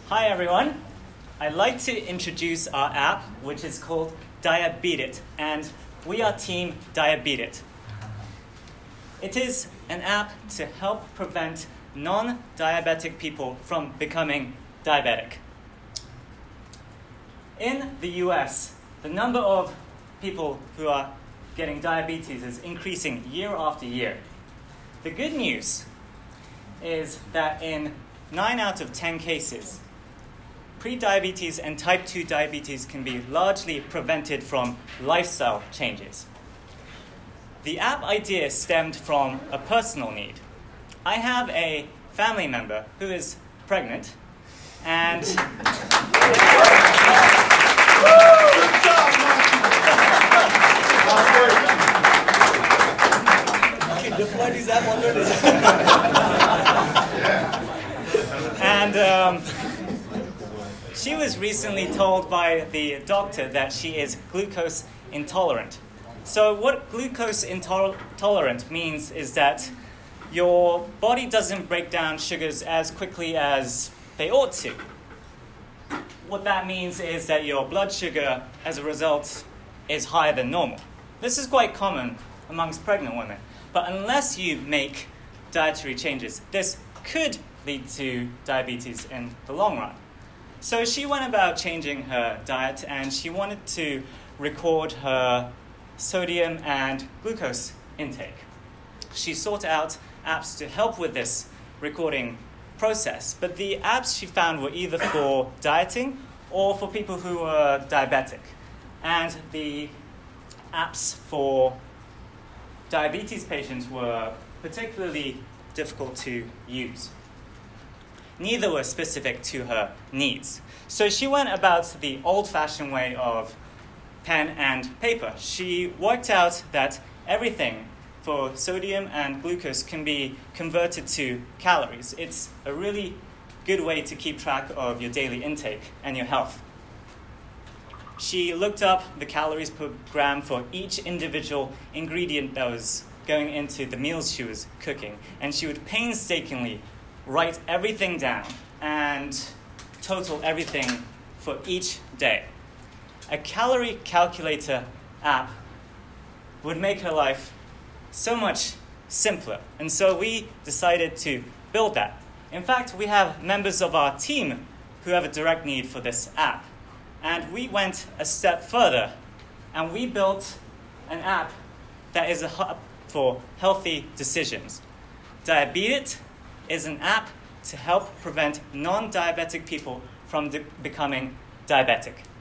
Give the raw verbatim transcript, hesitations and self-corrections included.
Hi everyone. I'd like to introduce our app, which is called Diabeat, and we are Team Diabeat. It is an app to help prevent non-diabetic people from becoming diabetic. In the U S, the number of people who are getting diabetes is increasing year after year. The good news is that in nine out of ten cases, pre-diabetes and type two diabetes can be largely prevented from lifestyle changes. The app idea stemmed from a personal need. I have a family member who is pregnant, and deployed his app already. and um, she was recently told by the doctor that she is glucose intolerant. So what glucose intolerant means is that your body doesn't break down sugars as quickly as they ought to. What that means is that your blood sugar, as a result, is higher than normal. This is quite common amongst pregnant women. But unless you make dietary changes, this could lead to diabetes in the long run. So she went about changing her diet, and she wanted to record her sodium and glucose intake. She sought out apps to help with this recording process, but the apps she found were either for dieting or for people who were diabetic. And the apps for diabetes patients were particularly difficult to use. Neither were specific to her needs. So she went about the old-fashioned way of pen and paper. She worked out that everything for sodium and glucose can be converted to calories. It's a really good way to keep track of your daily intake and your health. She looked up the calories per gram for each individual ingredient that was going into the meals she was cooking, and she would painstakingly write everything down and total everything for each day. A calorie calculator app would make her life so much simpler, and so we decided to build that. In fact, we have members of our team who have a direct need for this app. And we went a step further, and we built an app that is a hub for healthy decisions. Diabeat is an app to help prevent non-diabetic people from de- becoming diabetic.